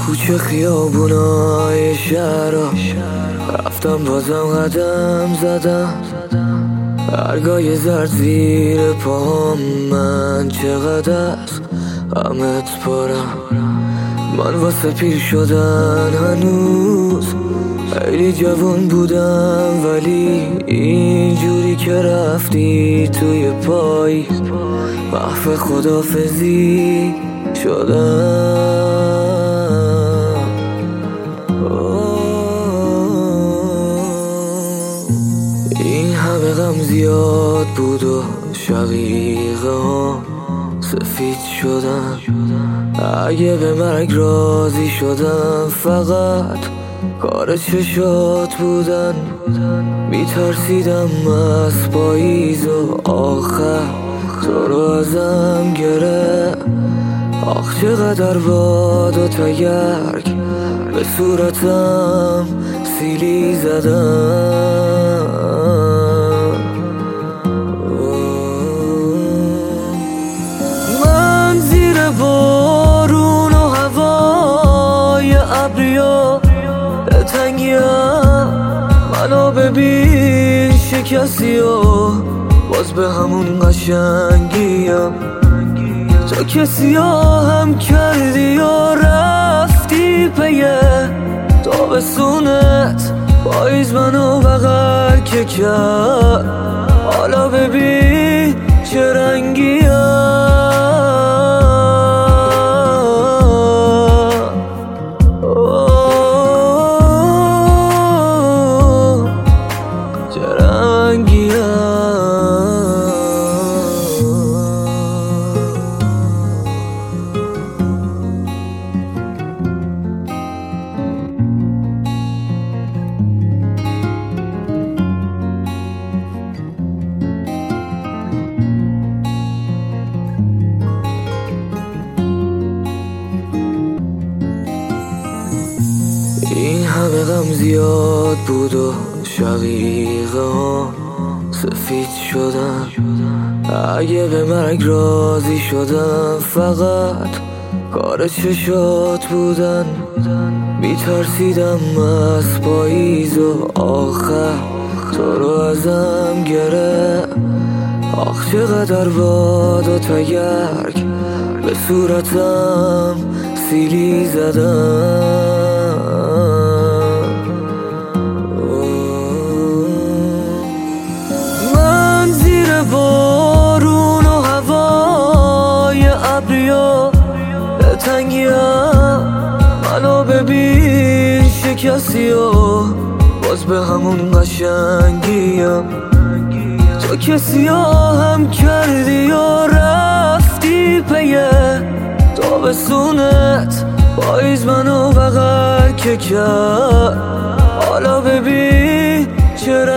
کوچه خیابونای شهرها رفتم بازم قدم زدم، برگای زرد زیر پاهم، من چقدر از غمت پارم. من واسه پیر شدن هنوز خیلی جوان بودم، ولی اینجوری که رفتی توی پای محو خدافزی شدم. این همه غم زیاد بود و شقیقه ها سفید شدن. اگه به مرگ راضی شدم فقط کار چشات بودن. میترسیدم از پاییز و آخر تو رو ازم گرفت. آخ چقدر باد و تگرگ به صورتم سیلی زدم. من زیر بارون و هوای ابریا تنگیم، منو ببین شکستی و باز به همون قشنگیم. تو که سیاهم کردی و رفتی پیه تابستونت، پاییز منو بغل که کرد. حالا ببین چه رنگیم، چه رنگیم. این همه غم زیاد بود و شقیقه ها سفید شدن. اگه به مرگ راضی شدم فقط کار چشات بودن. میترسیدم از پاییز و آخر تو رو ازم گرفت. آخ چقدر باد و تگرگ به صورتم سیلی زدم. من زیر بارون و هوای ابریا تنگیم، منو ببین شکستی و باز به همون قشنگیم. تو که سیاهم کردی و رفتی پیه تابستونت، پاییز منو بغل که کرد. حالا ببین چه